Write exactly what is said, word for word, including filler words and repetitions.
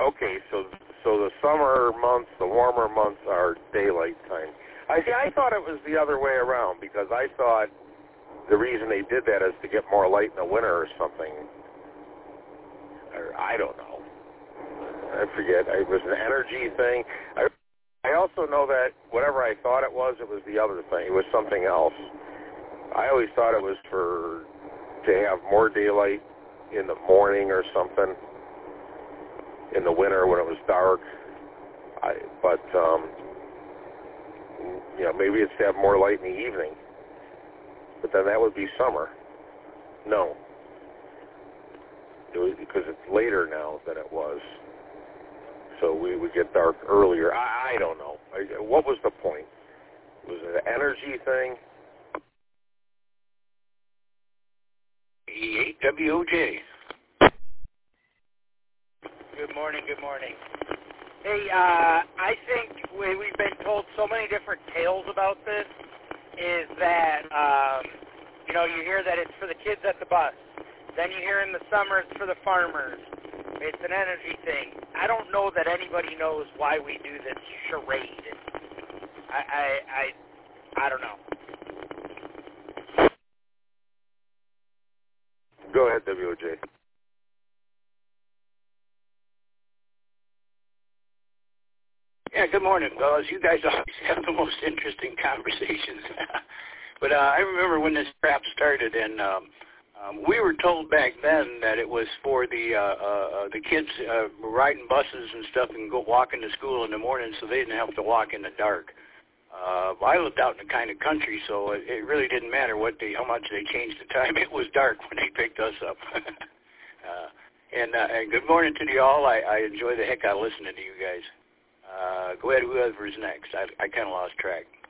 Okay, so so the summer months, the warmer months are daylight time. I see. I thought it was the other way around because I thought the reason they did that is to get more light in the winter or something. Or I don't know. I forget. It was an energy thing. I I also know that whatever I thought it was, it was the other thing. It was something else. I always thought it was for to have more daylight in the morning or something. In the winter when it was dark, I, but um, you know, maybe it's to have more light in the evening. But then that would be summer. No, it was because it's later now than it was, so we would get dark earlier. I, I don't know. I, what was the point? Was it an energy thing? E eight W O J. Good morning, good morning. Hey, uh, I think we, we've been told so many different tales about this, is that, um, you know, you hear that it's for the kids at the bus. Then you hear in the summer it's for the farmers. It's an energy thing. I don't know that anybody knows why we do this charade. I, I, I, I don't know. Go ahead, W O J. Yeah, good morning, fellas. You guys always have the most interesting conversations. But uh, I remember when this crap started, and um, um, we were told back then that it was for the uh, uh, the kids uh, riding buses and stuff and go walking to school in the morning so they didn't have to walk in the dark. Uh, I lived out in the kind of country, so it, it really didn't matter what they, how much they changed the time. It was dark when they picked us up. uh, and, uh, and good morning to you all. I, I enjoy the heck out of listening to you guys. Uh, go ahead, whoever's next. I, I kind of lost track.